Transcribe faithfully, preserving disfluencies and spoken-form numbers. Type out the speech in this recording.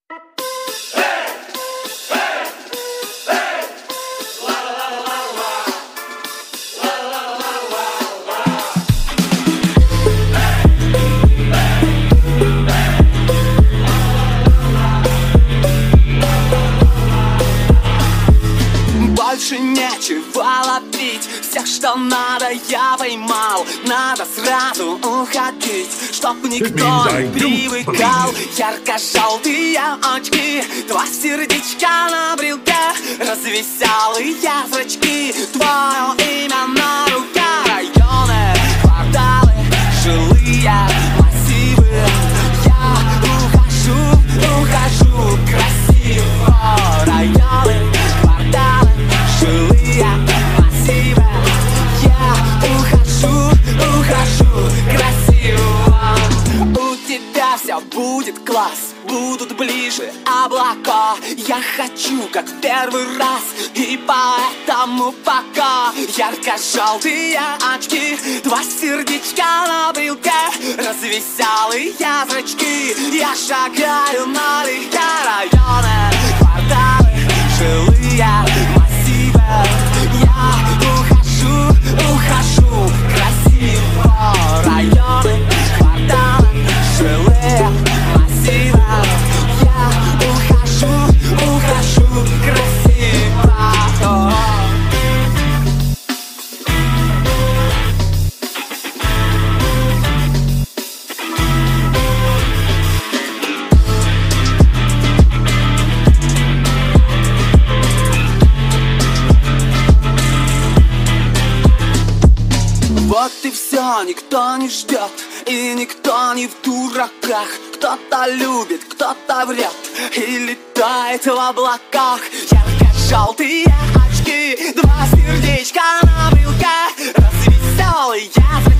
Больше нечего ловить, всех, что надо, я поймал. Надо сразу уходить, чтоб никто не привыкал. Ярко-желтые очки, два сердечка на брелке, развеселые зрачки, твое имя на руке. Районы, кварталы, жилые массивы. Я ухожу, ухожу красиво. Районы, кварталы, жилые массивы. Я ухожу, ухожу красиво. У тебя все будет класс, будут ближе облака. Я хочу, как в первый раз, и поэтому пока. Ярко-желтые очки, два сердечка на брелке, развеселые зрачки. Я шагаю налегке. Районы, кварталы, жилые массивы. Я ухожу, ухожу красиво. Районы, кварталы, жилые массивы. Я ухожу, ухожу красиво. Вот и все, никто не ждет, и никто не в дураках. Кто-то любит, кто-то врет и летает в облаках. Ярко-желтые очки, два сердечка на брелке, развеселые